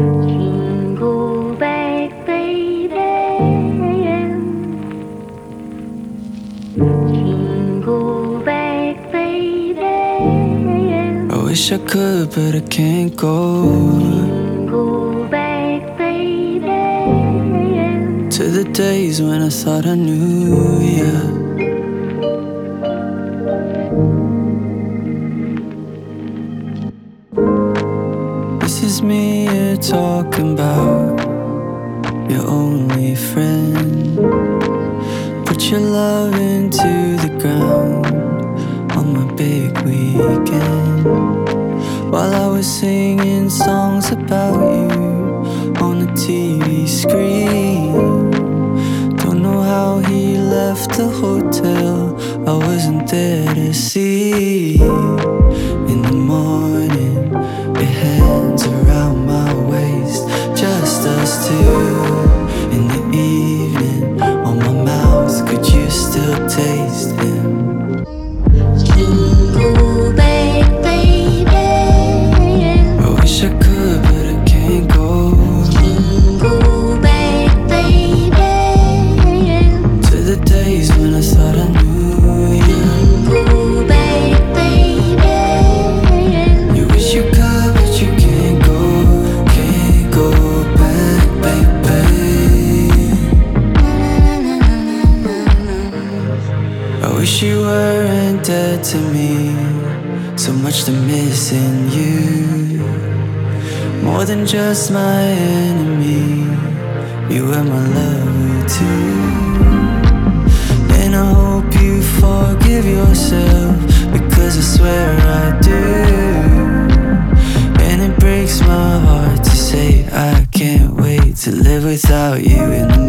Jingle back, baby. Jingle back, baby. I wish I could, but I can't go. Jingle back, baby. To the days when I thought I knew ya. This is me you're talking about, your only friend. Put your love into the ground on my big weekend, while I was singing songs about you on the TV screen. Don't know how he left the hotel, I wasn't there to see. In the morning, your hands around my waist, just us two. In the evening, on my mouth, could you still taste him? Jingle back, baby. I wish I could, but I can't go. Jingle back, baby. To the days when I thought I knew you. Jingle back, baby. You wish you could, but you can't go back, baby. I wish you weren't dead to me, so much to miss in you. More than just my enemy, you were my lover too. And I hope you forgive yourself, because I swear I do. And it breaks my heart to say I can't wait to live without you in the